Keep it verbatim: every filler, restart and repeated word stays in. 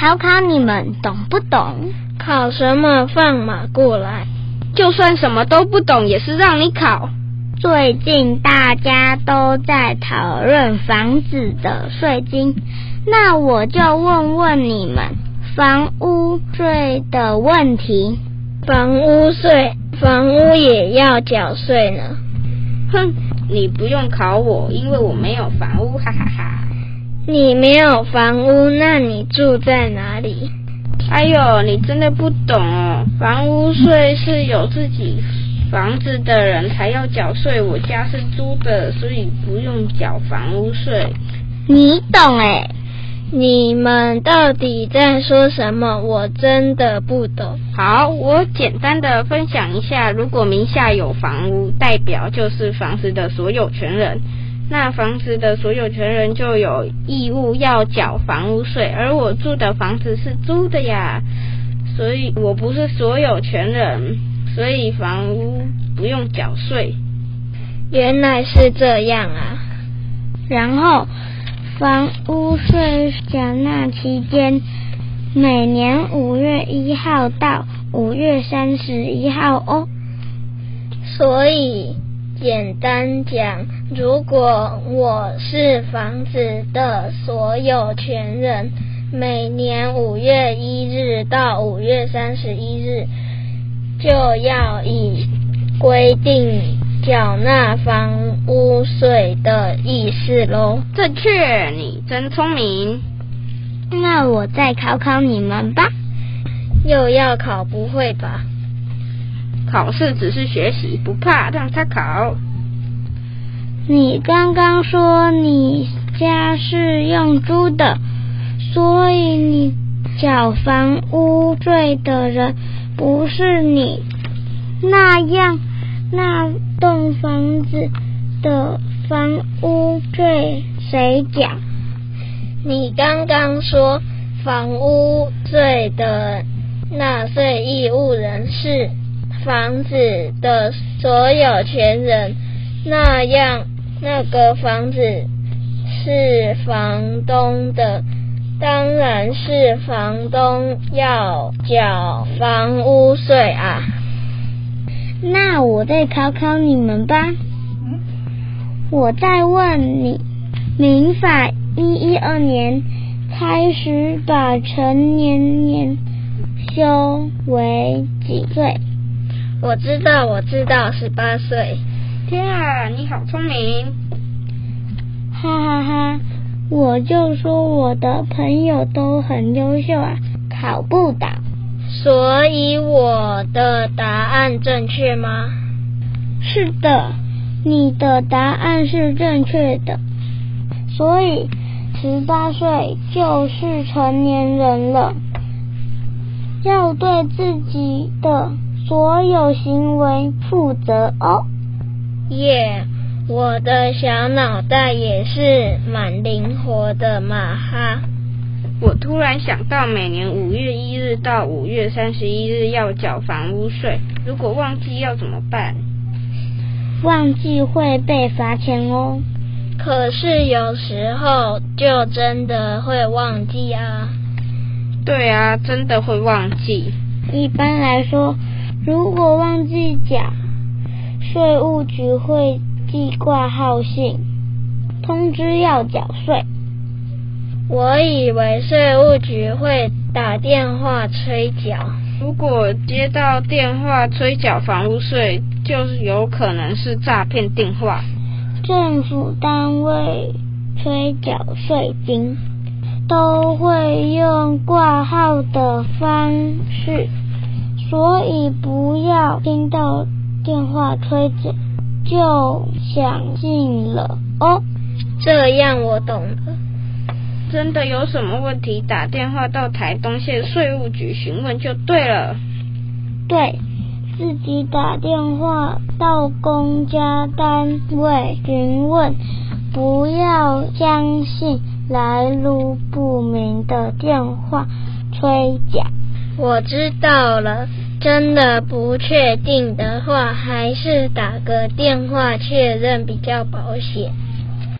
考考你们懂不懂？ 考什么？放马过来！ 就算什么都不懂，也是让你考。 最近大家都在讨论房子的税金，那我就问问你们房屋税的问题。 房屋税，房屋也要缴税呢。 哼，你不用考我，因为我没有房屋，哈哈哈。 你没有房屋，那你住在哪里？ 哎呦，你真的不懂哦，房屋税是有自己房子的人才要缴税，我家是租的，所以不用缴房屋税。 你懂欸？ 你们到底在说什么？我真的不懂。 好，我简单的分享一下，如果名下有房屋，代表就是房子的所有权人，那房子的所有权人就有义务要缴房屋税，而我住的房子是租的呀，所以我不是所有权人，所以房屋不用缴税。 原来是这样啊。 然后房屋税缴纳期间，每年五月一号到五月三十一号哦。 所以简单讲，如果我是房子的所有权人，每年五月一日到五月三十一日就要以规定缴纳房屋税的意思咯。 正确，你真聪明。 那我再考考你们吧。 又要考？不会吧？ 考试只是学习，不怕让他考。 你刚刚说你家是用租的，所以你缴房屋税的人不是你，那样那栋房子的房屋税谁缴？ 你刚刚说房屋税的纳税义务人是房子的所有权人，那样那个房子是房东的，当然是房东要缴房屋税啊。 那我再考考你们吧。我再问你，民法一一二年开始把成年年修为几岁？ 我知道我知道十八岁。 天啊，你好聪明。 哈哈哈，我就说我的朋友都很优秀啊，考不倒。 所以我的答案正确吗？ 是的，你的答案是正确的。所以十八岁就是成年人了，要对自己的所有行为负责哦。 耶、yeah, 我的小脑袋也是蛮灵活的嘛哈。 我突然想到，每年五月一日到五月三十一日要缴房屋税，如果忘记要怎么办？ 忘记会被罚钱哦。 可是有时候就真的会忘记啊。 对啊，真的会忘记。 一般来说，如果忘记缴，税务局会寄挂号信通知要缴税。 我以为税务局会打电话催缴。 如果接到电话催缴房屋税，就有可能是诈骗电话。 政府单位催缴税金都会用挂号的方式，所以不要听到电话催缴就相信了哦。 这样我懂了。 真的有什么问题，打电话到台东县税务局询问就对了。 对，自己打电话到公家单位询问，不要相信来路不明的电话催缴。 我知道了，真的不确定的话，还是打个电话确认比较保险。